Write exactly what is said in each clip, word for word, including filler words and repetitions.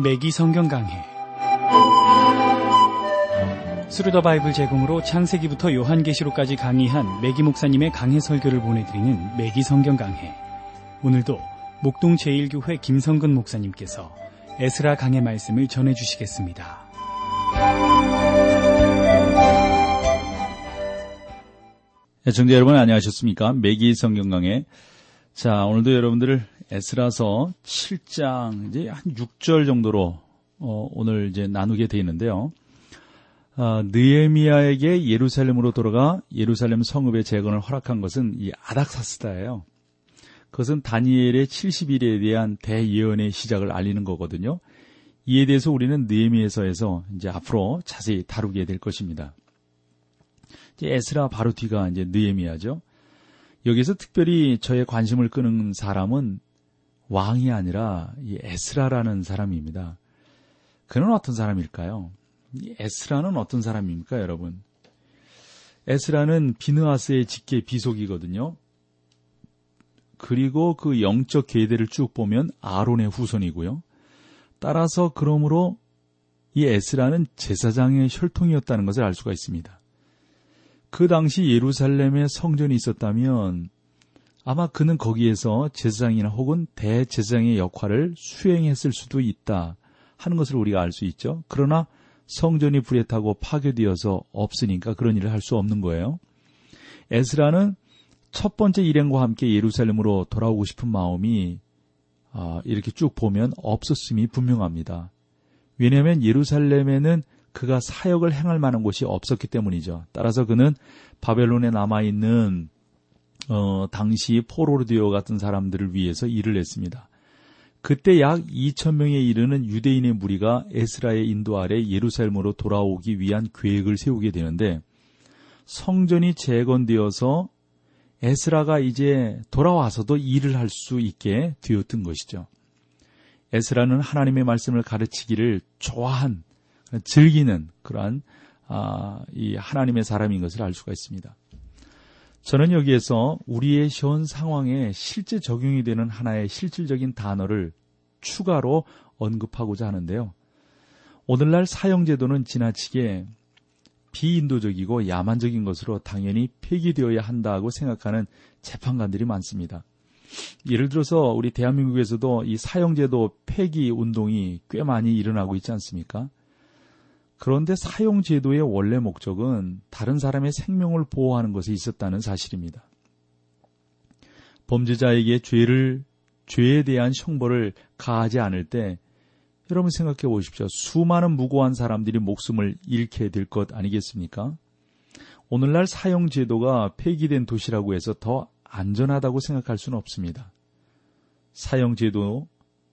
매기 성경 강해 스루 더 바이블 제공으로 창세기부터 요한계시록까지 강의한 매기 목사님의 강해 설교를 보내드리는 매기 성경 강해. 오늘도 목동 제일 교회 김성근 목사님께서 에스라 강해 말씀을 전해주시겠습니다. 애청자 여러분 안녕하셨습니까? 매기 성경 강해. 자, 오늘도 여러분들을 에스라서 칠 장 이제 한 육 절 정도로 어, 오늘 이제 나누게 되어 있는데요. 어, 느헤미야에게 예루살렘으로 돌아가 예루살렘 성읍의 재건을 허락한 것은 이 아닥사스다예요. 그것은 다니엘의 칠십 일에 대한 대예언의 시작을 알리는 거거든요. 이에 대해서 우리는 느헤미야서에서 이제 앞으로 자세히 다루게 될 것입니다. 이제 에스라 바로 뒤가 이제 느헤미야죠. 여기서 특별히 저의 관심을 끄는 사람은 왕이 아니라 이 에스라라는 사람입니다. 그는 어떤 사람일까요? 이 에스라는 어떤 사람입니까, 여러분? 에스라는 비느하스의 직계 비속이거든요. 그리고 그 영적 계대를 쭉 보면 아론의 후손이고요. 따라서 그러므로 이 에스라는 제사장의 혈통이었다는 것을 알 수가 있습니다. 그 당시 예루살렘에 성전이 있었다면 아마 그는 거기에서 제사장이나 혹은 대제사장의 역할을 수행했을 수도 있다 하는 것을 우리가 알 수 있죠. 그러나 성전이 불에 타고 파괴되어서 없으니까 그런 일을 할 수 없는 거예요. 에스라는 첫 번째 일행과 함께 예루살렘으로 돌아오고 싶은 마음이 이렇게 쭉 보면 없었음이 분명합니다. 왜냐하면 예루살렘에는 그가 사역을 행할 만한 곳이 없었기 때문이죠. 따라서 그는 바벨론에 남아있는 어, 당시 포로르디오 같은 사람들을 위해서 일을 했습니다. 그때 약 이천 명에 이르는 유대인의 무리가 에스라의 인도 아래 예루살렘으로 돌아오기 위한 계획을 세우게 되는데 성전이 재건되어서 에스라가 이제 돌아와서도 일을 할 수 있게 되었던 것이죠. 에스라는 하나님의 말씀을 가르치기를 좋아한 즐기는 그러한 아, 이 하나님의 사람인 것을 알 수가 있습니다. 저는 여기에서 우리의 현 상황에 실제 적용이 되는 하나의 실질적인 단어를 추가로 언급하고자 하는데요. 오늘날 사형제도는 지나치게 비인도적이고 야만적인 것으로 당연히 폐기되어야 한다고 생각하는 재판관들이 많습니다. 예를 들어서 우리 대한민국에서도 이 사형제도 폐기 운동이 꽤 많이 일어나고 있지 않습니까? 그런데 사형제도의 원래 목적은 다른 사람의 생명을 보호하는 것에 있었다는 사실입니다. 범죄자에게 죄를, 죄에 대한 형벌을 가하지 않을 때 여러분 생각해 보십시오. 수많은 무고한 사람들이 목숨을 잃게 될 것 아니겠습니까? 오늘날 사형제도가 폐기된 도시라고 해서 더 안전하다고 생각할 수는 없습니다. 사형제도,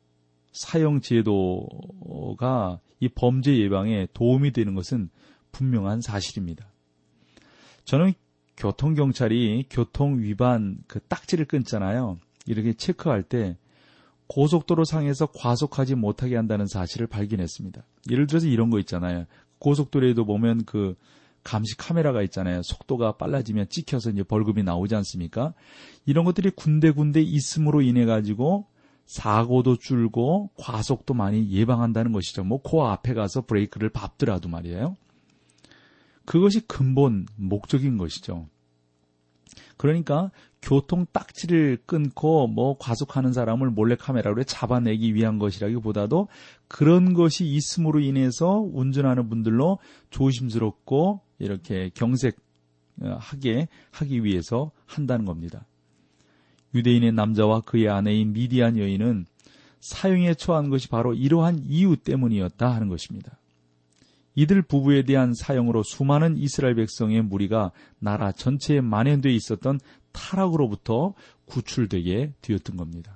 사형제도가 이 범죄 예방에 도움이 되는 것은 분명한 사실입니다. 저는 교통경찰이 교통 위반 그 딱지를 끊잖아요. 이렇게 체크할 때 고속도로 상에서 과속하지 못하게 한다는 사실을 발견했습니다. 예를 들어서 이런 거 있잖아요. 고속도로에도 보면 그 감시 카메라가 있잖아요. 속도가 빨라지면 찍혀서 이제 벌금이 나오지 않습니까? 이런 것들이 군데군데 있음으로 인해 가지고 사고도 줄고 과속도 많이 예방한다는 것이죠. 뭐 그 앞에 가서 브레이크를 밟더라도 말이에요. 그것이 근본 목적인 것이죠. 그러니까 교통 딱지를 끊고 뭐 과속하는 사람을 몰래카메라로 잡아내기 위한 것이라기보다도 그런 것이 있음으로 인해서 운전하는 분들로 조심스럽고 이렇게 경색하게 하기 위해서 한다는 겁니다. 유대인의 남자와 그의 아내인 미디안 여인은 사형에 처한 것이 바로 이러한 이유 때문이었다 하는 것입니다. 이들 부부에 대한 사형으로 수많은 이스라엘 백성의 무리가 나라 전체에 만연되어 있었던 타락으로부터 구출되게 되었던 겁니다.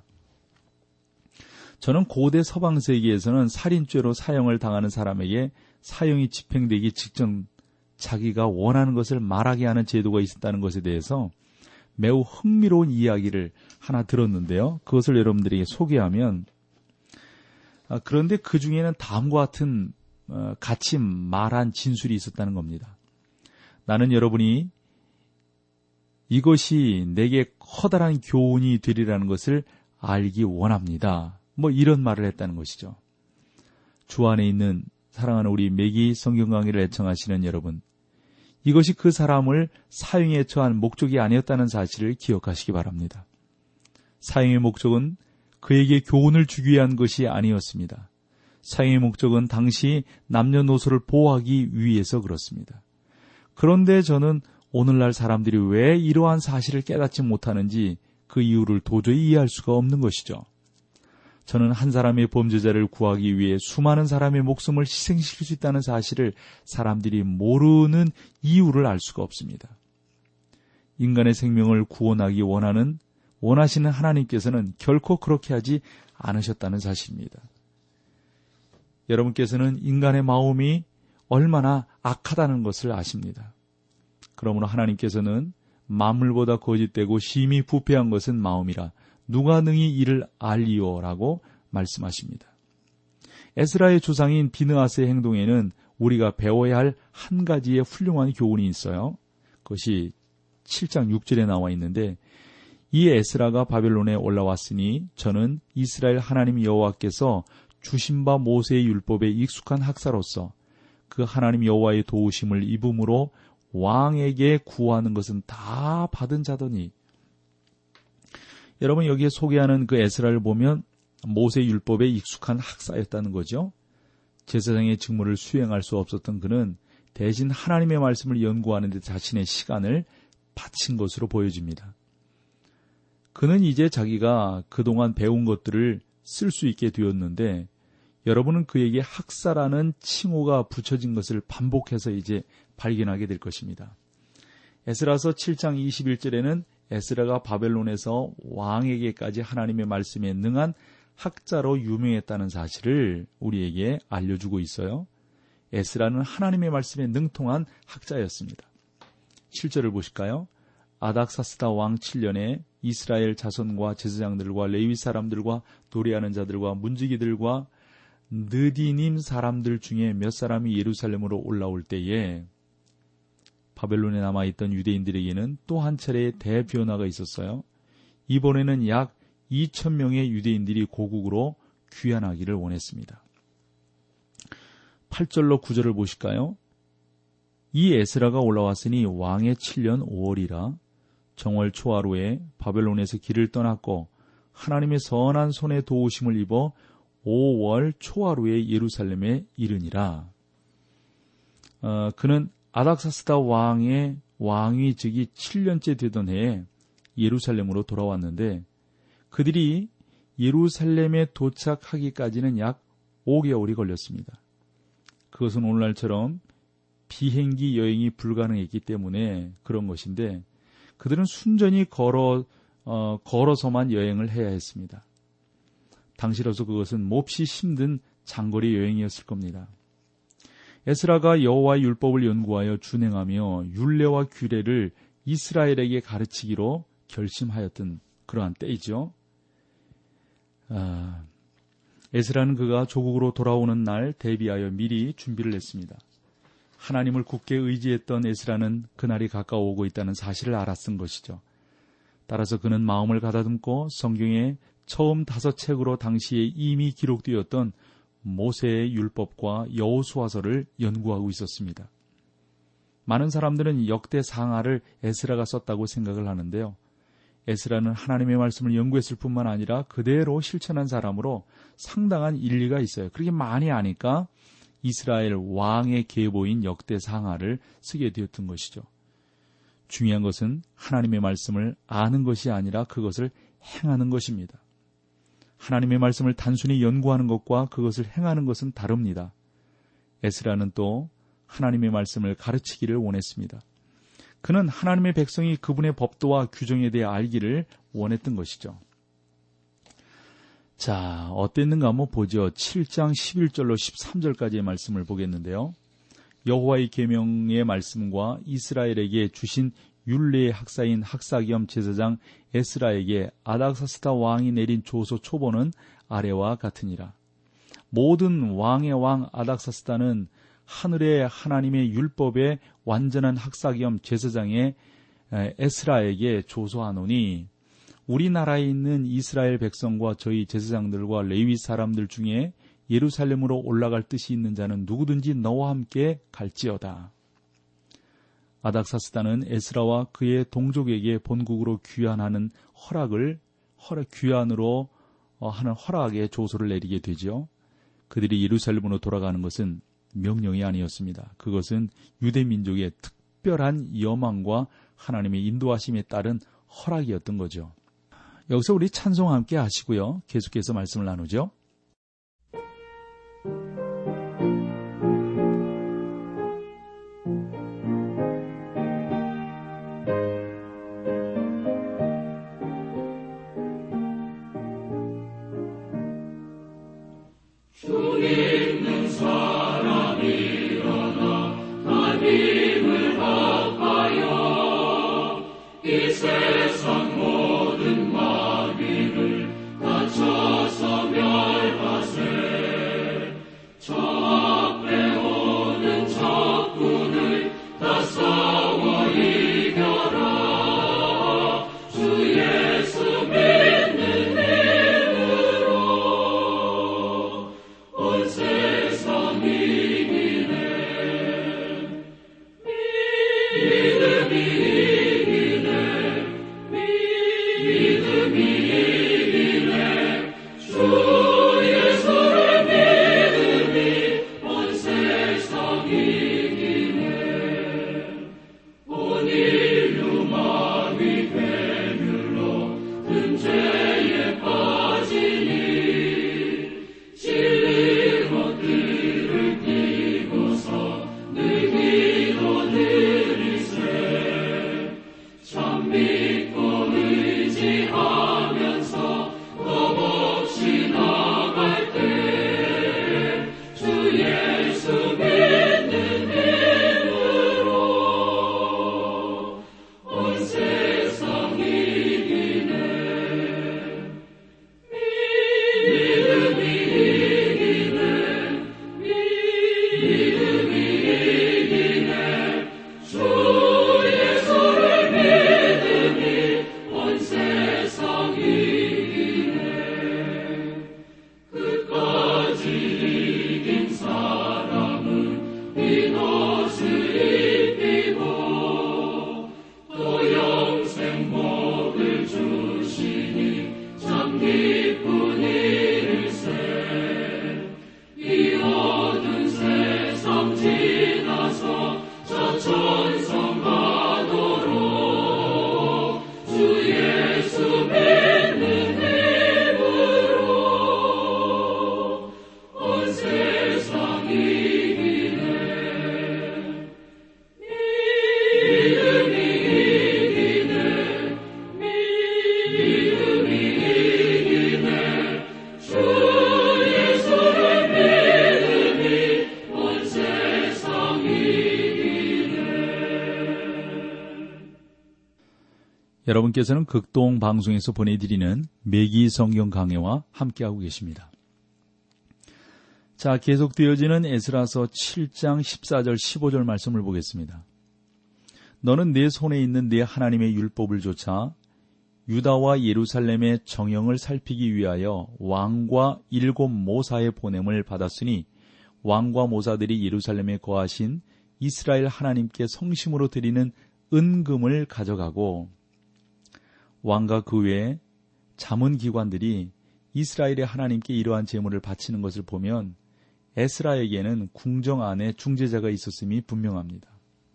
저는 고대 서방 세계에서는 살인죄로 사형을 당하는 사람에게 사형이 집행되기 직전 자기가 원하는 것을 말하게 하는 제도가 있었다는 것에 대해서 매우 흥미로운 이야기를 하나 들었는데요. 그것을 여러분들에게 소개하면 아, 그런데 그 중에는 다음과 같은 어, 같이 말한 진술이 있었다는 겁니다. 나는 여러분이 이것이 내게 커다란 교훈이 되리라는 것을 알기 원합니다. 뭐 이런 말을 했다는 것이죠. 주 안에 있는 사랑하는 우리 매기 성경 강의를 애청하시는 여러분, 이것이 그 사람을 사형에 처한 목적이 아니었다는 사실을 기억하시기 바랍니다. 사형의 목적은 그에게 교훈을 주기 위한 것이 아니었습니다. 사형의 목적은 당시 남녀노소를 보호하기 위해서 그렇습니다. 그런데 저는 오늘날 사람들이 왜 이러한 사실을 깨닫지 못하는지 그 이유를 도저히 이해할 수가 없는 것이죠. 저는 한 사람의 범죄자를 구하기 위해 수많은 사람의 목숨을 희생시킬 수 있다는 사실을 사람들이 모르는 이유를 알 수가 없습니다. 인간의 생명을 구원하기 원하는, 원하시는 하나님께서는 결코 그렇게 하지 않으셨다는 사실입니다. 여러분께서는 인간의 마음이 얼마나 악하다는 것을 아십니다. 그러므로 하나님께서는 만물보다 거짓되고 심히 부패한 것은 마음이라 누가 능히 이를 알리오라고 말씀하십니다. 에스라의 조상인 비느하스의 행동에는 우리가 배워야 할 한 가지의 훌륭한 교훈이 있어요. 그것이 칠 장 육 절에 나와 있는데, 이 에스라가 바벨론에 올라왔으니 저는 이스라엘 하나님 여호와께서 주신 바 모세의 율법에 익숙한 학사로서 그 하나님 여호와의 도우심을 입음으로 왕에게 구하는 것은 다 받은 자더니. 여러분, 여기에 소개하는 그 에스라를 보면 모세 율법에 익숙한 학사였다는 거죠. 제사장의 직무를 수행할 수 없었던 그는 대신 하나님의 말씀을 연구하는 데 자신의 시간을 바친 것으로 보여집니다. 그는 이제 자기가 그동안 배운 것들을 쓸 수 있게 되었는데, 여러분은 그에게 학사라는 칭호가 붙여진 것을 반복해서 이제 발견하게 될 것입니다. 에스라서 칠 장 이십일 절에는 에스라가 바벨론에서 왕에게까지 하나님의 말씀에 능한 학자로 유명했다는 사실을 우리에게 알려주고 있어요. 에스라는 하나님의 말씀에 능통한 학자였습니다. 칠 절을 보실까요? 아닥사스다 왕 칠 년에 이스라엘 자손과 제사장들과 레위 사람들과 도리하는 자들과 문지기들과 느디님 사람들 중에 몇 사람이 예루살렘으로 올라올 때에 바벨론에 남아있던 유대인들에게는 또 한 차례의 대변화가 있었어요. 이번에는 약 이천 명의 유대인들이 고국으로 귀환하기를 원했습니다. 팔 절로 구 절을 보실까요? 이 에스라가 올라왔으니 왕의 칠 년 오월이라 정월 초하루에 바벨론에서 길을 떠났고 하나님의 선한 손에 도우심을 입어 오월 초하루에 예루살렘에 이르니라. 어, 그는 아닥사스다 왕의 왕위직이 칠 년째 되던 해에 예루살렘으로 돌아왔는데, 그들이 예루살렘에 도착하기까지는 약 오 개월이 걸렸습니다. 그것은 오늘날처럼 비행기 여행이 불가능했기 때문에 그런 것인데, 그들은 순전히 걸어, 어, 걸어서만 여행을 해야 했습니다. 당시로서 그것은 몹시 힘든 장거리 여행이었을 겁니다. 에스라가 여호와의 율법을 연구하여 준행하며 율례와 규례를 이스라엘에게 가르치기로 결심하였던 그러한 때이죠. 아, 에스라는 그가 조국으로 돌아오는 날 대비하여 미리 준비를 했습니다. 하나님을 굳게 의지했던 에스라는 그날이 가까워오고 있다는 사실을 알았던 것이죠. 따라서 그는 마음을 가다듬고 성경의 처음 다섯 책으로 당시에 이미 기록되었던 모세의 율법과 여호수아서를 연구하고 있었습니다. 많은 사람들은 역대 상하를 에스라가 썼다고 생각을 하는데요. 에스라는 하나님의 말씀을 연구했을 뿐만 아니라 그대로 실천한 사람으로 상당한 일리가 있어요. 그렇게 많이 아니까 이스라엘 왕의 계보인 역대 상하를 쓰게 되었던 것이죠. 중요한 것은 하나님의 말씀을 아는 것이 아니라 그것을 행하는 것입니다. 하나님의 말씀을 단순히 연구하는 것과 그것을 행하는 것은 다릅니다. 에스라는 또 하나님의 말씀을 가르치기를 원했습니다. 그는 하나님의 백성이 그분의 법도와 규정에 대해 알기를 원했던 것이죠. 자, 어땠는가 한번 보죠. 칠 장 십일 절로 십삼 절까지의 말씀을 보겠는데요. 여호와의 계명의 말씀과 이스라엘에게 주신 율례의 학사인 학사 겸 제사장 에스라에게 아닥사스다 왕이 내린 조서 초본은 아래와 같으니라. 모든 왕의 왕 아닥사스다는 하늘의 하나님의 율법의 완전한 학사 겸 제사장의 에스라에게 조서하노니, 우리나라에 있는 이스라엘 백성과 저희 제사장들과 레위 사람들 중에 예루살렘으로 올라갈 뜻이 있는 자는 누구든지 너와 함께 갈지어다. 아닥사스다는 에스라와 그의 동족에게 본국으로 귀환하는 허락을 허락 귀환으로 하는 허락의 조소를 내리게 되죠. 그들이 예루살렘으로 돌아가는 것은 명령이 아니었습니다. 그것은 유대 민족의 특별한 여망과 하나님의 인도하심에 따른 허락이었던 거죠. 여기서 우리 찬송 함께 하시고요. 계속해서 말씀을 나누죠. 여러분께서는 극동 방송에서 보내드리는 매기 성경 강해와 함께하고 계십니다. 자, 계속되어지는 에스라서 칠 장 십사 절 십오 절 말씀을 보겠습니다. 너는 내 손에 있는 내 하나님의 율법을 조차 유다와 예루살렘의 정형을 살피기 위하여 왕과 일곱 모사의 보냄을 받았으니 왕과 모사들이 예루살렘에 거하신 이스라엘 하나님께 성심으로 드리는 은금을 가져가고 왕과 그 외에 자문기관들이 이스라엘의 하나님께 이러한 제물을 바치는 것을 보면 에스라에게는 궁정 안에 중재자가 있었음이 분명합니다.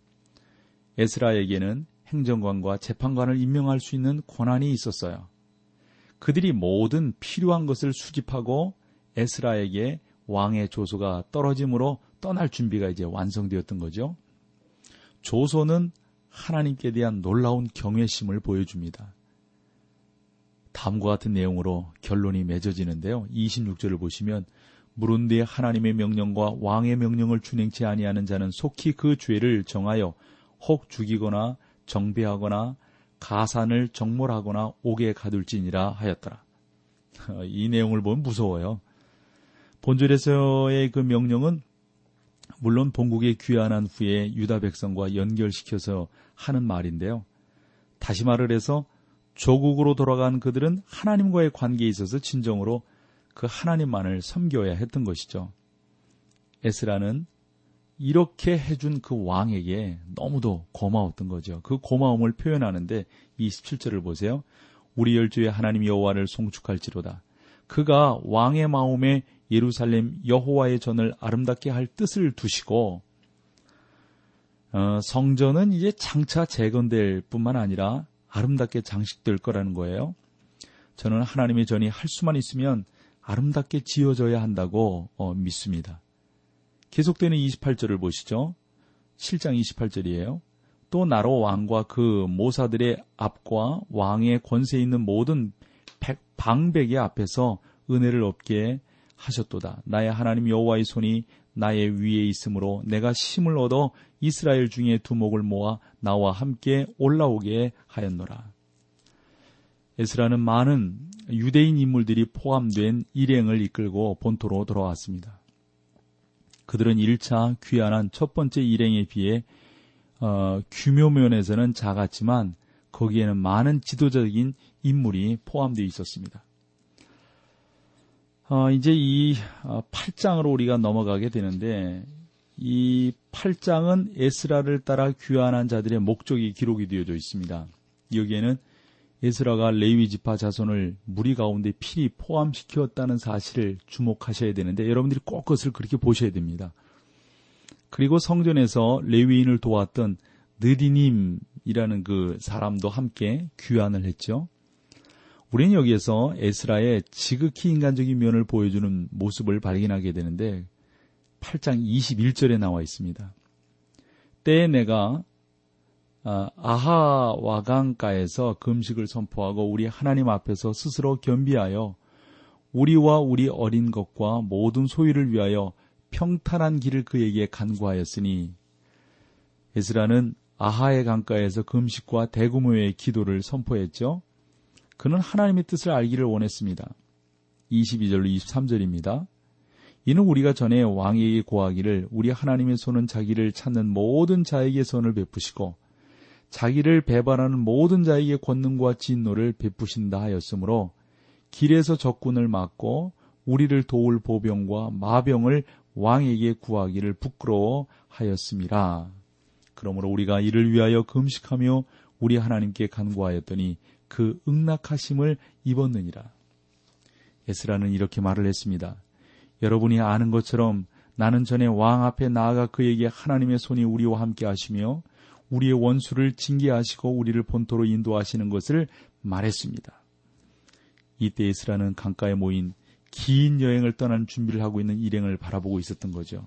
에스라에게는 행정관과 재판관을 임명할 수 있는 권한이 있었어요. 그들이 모든 필요한 것을 수집하고 에스라에게 왕의 조소가 떨어짐으로 떠날 준비가 이제 완성되었던 거죠. 조소는 하나님께 대한 놀라운 경외심을 보여줍니다. 다음과 같은 내용으로 결론이 맺어지는데요. 이십육 절을 보시면 무릇내 하나님의 명령과 왕의 명령을 준행치 아니하는 자는 속히 그 죄를 정하여 혹 죽이거나 정배하거나 가산을 정몰하거나 옥에 가둘지니라 하였더라. 이 내용을 보면 무서워요. 본절에서의 그 명령은 물론 본국에 귀환한 후에 유다 백성과 연결시켜서 하는 말인데요. 다시 말을 해서 조국으로 돌아간 그들은 하나님과의 관계에 있어서 진정으로 그 하나님만을 섬겨야 했던 것이죠. 에스라는 이렇게 해준 그 왕에게 너무도 고마웠던 거죠. 그 고마움을 표현하는데 이십칠 절을 보세요. 우리 열조의 하나님 여호와를 송축할지로다. 그가 왕의 마음에 예루살렘 여호와의 전을 아름답게 할 뜻을 두시고 어, 성전은 이제 장차 재건될 뿐만 아니라 아름답게 장식될 거라는 거예요. 저는 하나님의 전이 할 수만 있으면 아름답게 지어져야 한다고 어, 믿습니다. 계속되는 이십팔 절을 보시죠. 칠 장 이십팔 절이에요. 또 나로 왕과 그 모사들의 앞과 왕의 권세 있는 모든 방백의 앞에서 은혜를 얻게 하셨도다. 나의 하나님 여호와의 손이 나의 위에 있으므로 내가 힘을 얻어 이스라엘 중에 두목을 모아 나와 함께 올라오게 하였노라. 에스라는 많은 유대인 인물들이 포함된 일행을 이끌고 본토로 돌아왔습니다. 그들은 일 차 귀환한 첫 번째 일행에 비해 어, 규모 면에서는 작았지만 거기에는 많은 지도적인 인물이 포함되어 있었습니다. 어, 이제 이 팔 장으로 우리가 넘어가게 되는데 이 팔 장은 에스라를 따라 귀환한 자들의 목적이 기록이 되어져 있습니다. 여기에는 에스라가 레위 지파 자손을 무리 가운데 필히 포함시켰다는 사실을 주목하셔야 되는데 여러분들이 꼭 그것을 그렇게 보셔야 됩니다. 그리고 성전에서 레위인을 도왔던 느디님이라는 그 사람도 함께 귀환을 했죠. 우리는 여기에서 에스라의 지극히 인간적인 면을 보여주는 모습을 발견하게 되는데 팔 장 이십일 절에 나와 있습니다. 때에 내가 아하와강가에서 금식을 선포하고 우리 하나님 앞에서 스스로 겸비하여 우리와 우리 어린 것과 모든 소유를 위하여 평탄한 길을 그에게 간구하였으니 에스라는 아하의 강가에서 금식과 대규모의 기도를 선포했죠. 그는 하나님의 뜻을 알기를 원했습니다. 이십이 절로 이십삼 절입니다. 이는 우리가 전에 왕에게 고하기를 우리 하나님의 손은 자기를 찾는 모든 자에게 선을 베푸시고 자기를 배반하는 모든 자에게 권능과 진노를 베푸신다 하였으므로 길에서 적군을 막고 우리를 도울 보병과 마병을 왕에게 구하기를 부끄러워하였음이라. 그러므로 우리가 이를 위하여 금식하며 우리 하나님께 간구하였더니 그 응낙하심을 입었느니라. 에스라는 이렇게 말을 했습니다. 여러분이 아는 것처럼 나는 전에 왕 앞에 나아가 그에게 하나님의 손이 우리와 함께 하시며 우리의 원수를 징계하시고 우리를 본토로 인도하시는 것을 말했습니다. 이때 에스라는 강가에 모인 긴 여행을 떠나는 준비를 하고 있는 일행을 바라보고 있었던 거죠.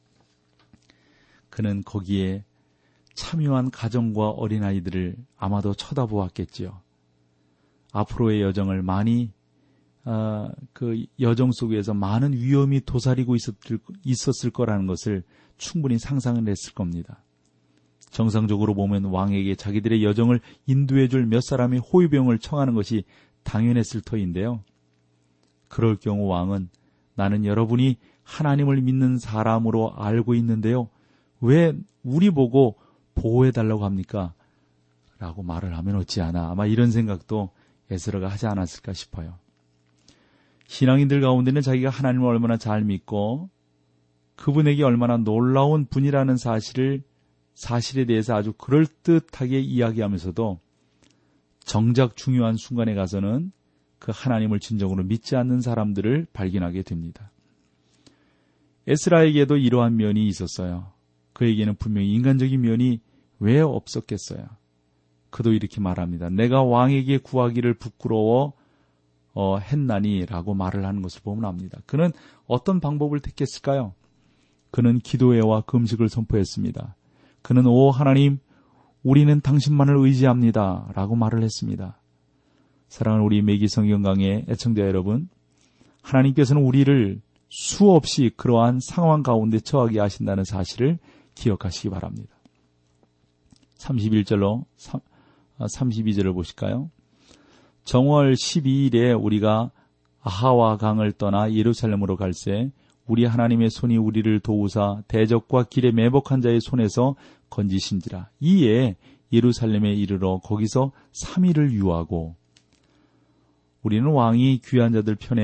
그는 거기에 참여한 가정과 어린아이들을 아마도 쳐다보았겠지요. 앞으로의 여정을 많이 아, 그 여정 속에서 많은 위험이 도사리고 있었을, 있었을 거라는 것을 충분히 상상을 했을 겁니다. 정상적으로 보면 왕에게 자기들의 여정을 인도해줄 몇 사람의 호위병을 청하는 것이 당연했을 터인데요. 그럴 경우 왕은 나는 여러분이 하나님을 믿는 사람으로 알고 있는데요. 왜 우리 보고 보호해달라고 합니까? 라고 말을 하면 어찌하나. 아마 이런 생각도 에스라가 하지 않았을까 싶어요. 신앙인들 가운데는 자기가 하나님을 얼마나 잘 믿고 그분에게 얼마나 놀라운 분이라는 사실을 사실에 대해서 아주 그럴듯하게 이야기하면서도 정작 중요한 순간에 가서는 그 하나님을 진정으로 믿지 않는 사람들을 발견하게 됩니다. 에스라에게도 이러한 면이 있었어요. 그에게는 분명히 인간적인 면이 왜 없었겠어요? 그도 이렇게 말합니다. 내가 왕에게 구하기를 부끄러워 어, 했나니 라고 말을 하는 것을 보면 압니다. 그는 어떤 방법을 택했을까요? 그는 기도회와 금식을 선포했습니다. 그는 오 하나님 우리는 당신만을 의지합니다 라고 말을 했습니다. 사랑하는 우리 매기성경 강의 애청자 여러분, 하나님께서는 우리를 수없이 그러한 상황 가운데 처하게 하신다는 사실을 기억하시기 바랍니다. 삼십일 절로 삼십이 절을 보실까요? 정월 십이 일에 우리가 아하와 강을 떠나 예루살렘으로 갈새 우리 하나님의 손이 우리를 도우사 대적과 길에 매복한 자의 손에서 건지신지라. 이에 예루살렘에 이르러 거기서 삼 일을 유하고 우리는 왕이 귀한 자들 편에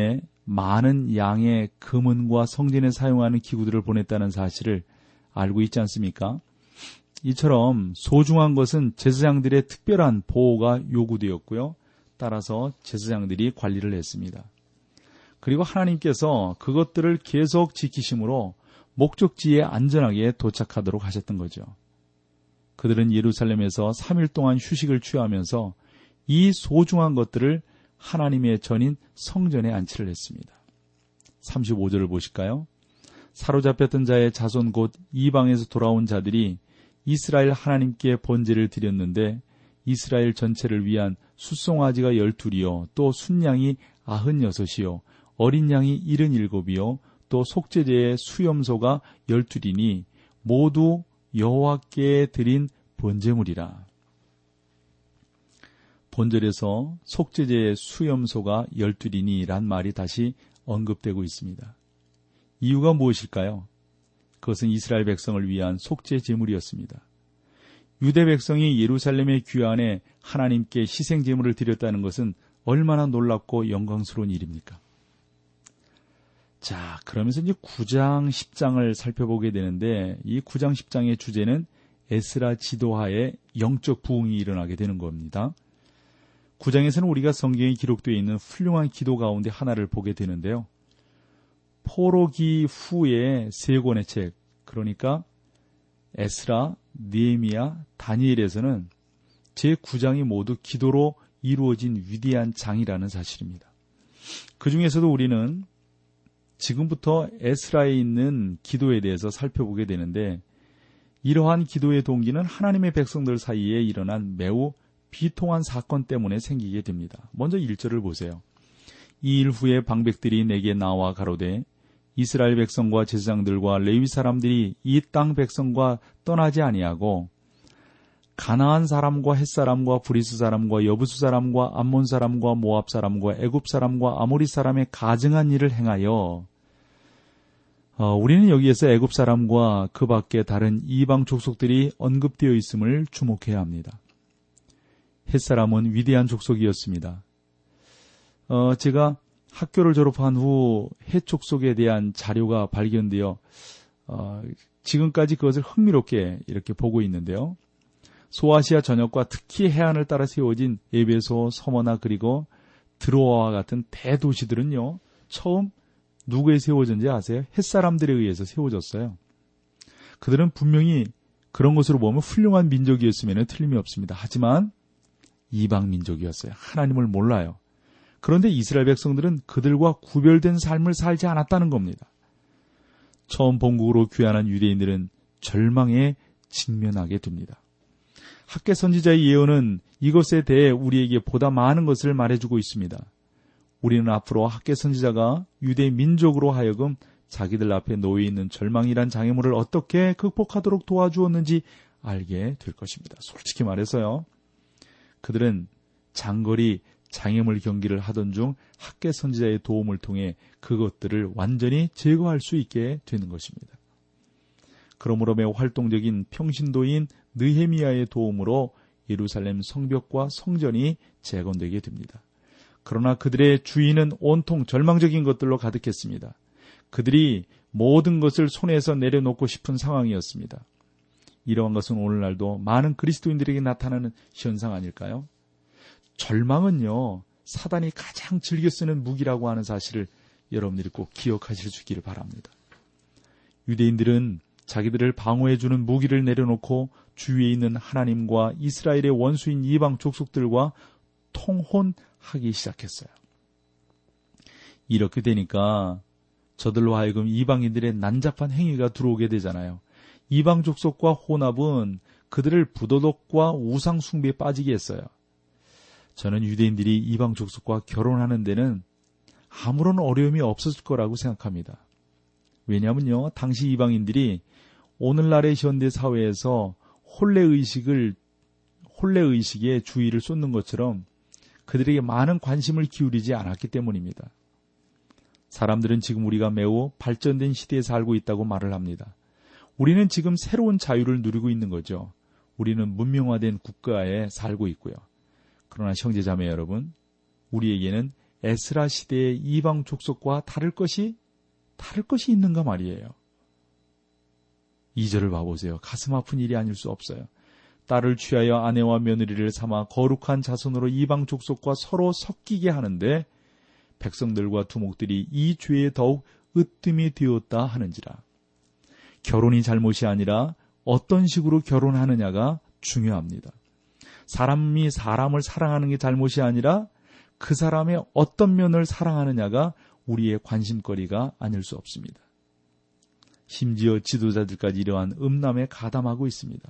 많은 양의 금은과 성전에 사용하는 기구들을 보냈다는 사실을 알고 있지 않습니까? 이처럼 소중한 것은 제사장들의 특별한 보호가 요구되었고요. 따라서 제사장들이 관리를 했습니다. 그리고 하나님께서 그것들을 계속 지키심으로 목적지에 안전하게 도착하도록 하셨던 거죠. 그들은 예루살렘에서 삼 일 동안 휴식을 취하면서 이 소중한 것들을 하나님의 전인 성전에 안치를 했습니다. 삼십오 절을 보실까요? 사로잡혔던 자의 자손 곧 이방에서 돌아온 자들이 이스라엘 하나님께 번제를 드렸는데 이스라엘 전체를 위한 숫송아지가 열둘이요 또 순양이 아흔여섯이요 어린 양이 일흔일곱이요 또 속죄제의 수염소가 열둘이니 모두 여호와께 드린 번제물이라. 본절에서 속죄제의 수염소가 열둘이니란 말이 다시 언급되고 있습니다. 이유가 무엇일까요? 그것은 이스라엘 백성을 위한 속죄 제물이었습니다. 유대 백성이 예루살렘의 귀환에 하나님께 희생 제물을 드렸다는 것은 얼마나 놀랍고 영광스러운 일입니까? 자, 그러면서 이제 구 장, 십 장을 살펴보게 되는데 이 구 장, 십 장의 주제는 에스라 지도하에 영적 부흥이 일어나게 되는 겁니다. 구 장에서는 우리가 성경에 기록되어 있는 훌륭한 기도 가운데 하나를 보게 되는데요. 포로기 후에 세 권의 책, 그러니까 에스라, 느헤미야, 다니엘에서는 제구 장이 모두 기도로 이루어진 위대한 장이라는 사실입니다. 그 중에서도 우리는 지금부터 에스라에 있는 기도에 대해서 살펴보게 되는데 이러한 기도의 동기는 하나님의 백성들 사이에 일어난 매우 비통한 사건 때문에 생기게 됩니다. 먼저 일 절을 보세요. 이 일 후에 방백들이 내게 나와 가로되 이스라엘 백성과 제사장들과 레위 사람들이 이 땅 백성과 떠나지 아니하고 가나안 사람과 헷 사람과 브리스 사람과 여부수 사람과 암몬 사람과 모압 사람과 애굽 사람과 아모리 사람의 가증한 일을 행하여 어, 우리는 여기에서 애굽 사람과 그 밖에 다른 이방 족속들이 언급되어 있음을 주목해야 합니다. 헷 사람은 위대한 족속이었습니다. 어, 제가 학교를 졸업한 후 헷 족속에 대한 자료가 발견되어 어, 지금까지 그것을 흥미롭게 이렇게 보고 있는데요. 소아시아 전역과 특히 해안을 따라 세워진 에베소, 서머나 그리고 드로아와 같은 대도시들은요. 처음 누구에 세워졌는지 아세요? 헷사람들에 의해서 세워졌어요. 그들은 분명히 그런 것으로 보면 훌륭한 민족이었으면 틀림이 없습니다. 하지만 이방 민족이었어요. 하나님을 몰라요. 그런데 이스라엘 백성들은 그들과 구별된 삶을 살지 않았다는 겁니다. 처음 본국으로 귀환한 유대인들은 절망에 직면하게 됩니다. 학개 선지자의 예언은 이것에 대해 우리에게 보다 많은 것을 말해주고 있습니다. 우리는 앞으로 학개 선지자가 유대 민족으로 하여금 자기들 앞에 놓여있는 절망이란 장애물을 어떻게 극복하도록 도와주었는지 알게 될 것입니다. 솔직히 말해서요. 그들은 장거리 장애물 경기를 하던 중 학개 선지자의 도움을 통해 그것들을 완전히 제거할 수 있게 되는 것입니다. 그러므로 매우 활동적인 평신도인 느헤미야의 도움으로 예루살렘 성벽과 성전이 재건되게 됩니다. 그러나 그들의 주인은 온통 절망적인 것들로 가득했습니다. 그들이 모든 것을 손에서 내려놓고 싶은 상황이었습니다. 이러한 것은 오늘날도 많은 그리스도인들에게 나타나는 현상 아닐까요? 절망은요, 사단이 가장 즐겨 쓰는 무기라고 하는 사실을 여러분들이 꼭 기억하실 수 있기를 바랍니다. 유대인들은 자기들을 방어해주는 무기를 내려놓고 주위에 있는 하나님과 이스라엘의 원수인 이방 족속들과 통혼하기 시작했어요. 이렇게 되니까 저들로 하여금 이방인들의 난잡한 행위가 들어오게 되잖아요. 이방 족속과 혼합은 그들을 부도덕과 우상 숭배에 빠지게 했어요. 저는 유대인들이 이방 족속과 결혼하는 데는 아무런 어려움이 없었을 거라고 생각합니다. 왜냐하면요, 당시 이방인들이 오늘날의 현대 사회에서 혼례의식을, 혼례의식에 주의를 쏟는 것처럼 그들에게 많은 관심을 기울이지 않았기 때문입니다. 사람들은 지금 우리가 매우 발전된 시대에 살고 있다고 말을 합니다. 우리는 지금 새로운 자유를 누리고 있는 거죠. 우리는 문명화된 국가에 살고 있고요. 그러나 형제자매 여러분, 우리에게는 에스라 시대의 이방 족속과 다를 것이 다를 것이 있는가 말이에요. 이 절을 봐보세요. 가슴 아픈 일이 아닐 수 없어요. 딸을 취하여 아내와 며느리를 삼아 거룩한 자손으로 이방 족속과 서로 섞이게 하는데 백성들과 두목들이 이 죄에 더욱 으뜸이 되었다 하는지라. 결혼이 잘못이 아니라 어떤 식으로 결혼하느냐가 중요합니다. 사람이 사람을 사랑하는 게 잘못이 아니라 그 사람의 어떤 면을 사랑하느냐가 우리의 관심거리가 아닐 수 없습니다. 심지어 지도자들까지 이러한 음란에 가담하고 있습니다.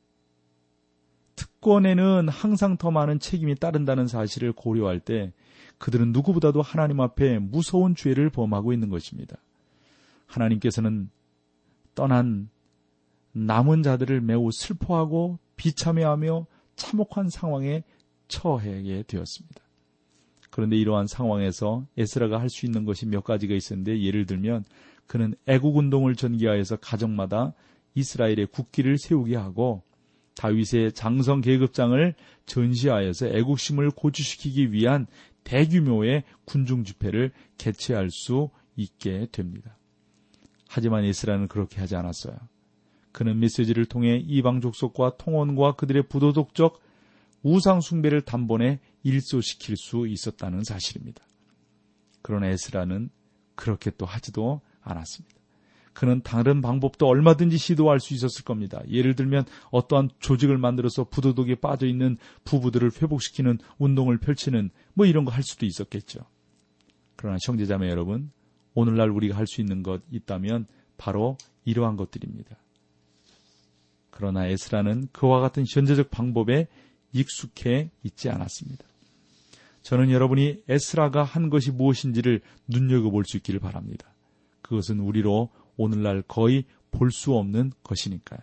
특권에는 항상 더 많은 책임이 따른다는 사실을 고려할 때 그들은 누구보다도 하나님 앞에 무서운 죄를 범하고 있는 것입니다. 하나님께서는 떠난 남은 자들을 매우 슬퍼하고 비참해하며 참혹한 상황에 처하게 되었습니다. 그런데 이러한 상황에서 에스라가 할 수 있는 것이 몇 가지가 있었는데, 예를 들면 그는 애국운동을 전개하여서 가정마다 이스라엘의 국기를 세우게 하고 다윗의 장성 계급장을 전시하여서 애국심을 고취시키기 위한 대규모의 군중 집회를 개최할 수 있게 됩니다. 하지만 에스라는 그렇게 하지 않았어요. 그는 메시지를 통해 이방 족속과 통혼과 그들의 부도덕적 우상 숭배를 단번에 일소시킬 수 있었다는 사실입니다. 그러나 에스라는 그렇게 또 하지도 않았습니다. 그는 다른 방법도 얼마든지 시도할 수 있었을 겁니다. 예를 들면 어떠한 조직을 만들어서 부도덕에 빠져있는 부부들을 회복시키는 운동을 펼치는 뭐 이런 거 할 수도 있었겠죠. 그러나 형제자매 여러분, 오늘날 우리가 할 수 있는 것 있다면 바로 이러한 것들입니다. 그러나 에스라는 그와 같은 현재적 방법에 익숙해 있지 않았습니다. 저는 여러분이 에스라가 한 것이 무엇인지를 눈여겨볼 수 있기를 바랍니다. 그것은 우리로 오늘날 거의 볼 수 없는 것이니까요.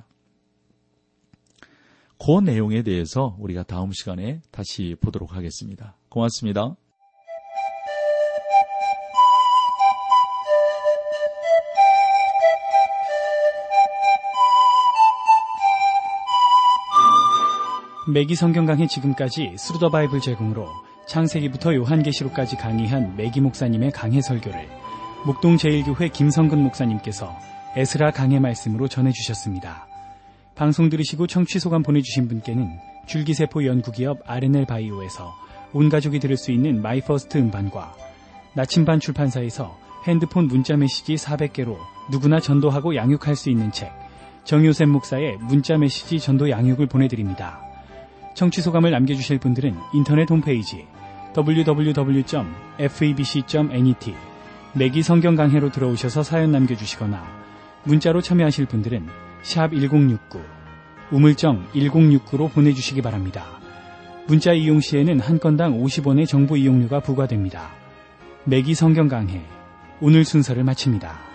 그 내용에 대해서 우리가 다음 시간에 다시 보도록 하겠습니다. 고맙습니다. 매기 성경 강의 지금까지 스루 더 바이블 제공으로 창세기부터 요한계시록까지 강의한 매기 목사님의 강해 설교를 목동 제일교회 김성근 목사님께서 에스라 강해 말씀으로 전해주셨습니다. 방송 들으시고 청취 소감 보내주신 분께는 줄기세포 연구기업 알엔엘 바이오에서 온 가족이 들을 수 있는 마이퍼스트 음반과 나침반 출판사에서 핸드폰 문자 메시지 사백 개로 누구나 전도하고 양육할 수 있는 책 정요셉 목사의 문자 메시지 전도 양육을 보내드립니다. 청취 소감을 남겨주실 분들은 인터넷 홈페이지 더블유 더블유 더블유 점 에프이비씨 점 net 매기 성경 강해로 들어오셔서 사연 남겨주시거나 문자로 참여하실 분들은 샵 일공육구 우물정 일공육구로 보내주시기 바랍니다. 문자 이용 시에는 한 건당 오십 원의 정보 이용료가 부과됩니다. 매기 성경 강해 오늘 순서를 마칩니다.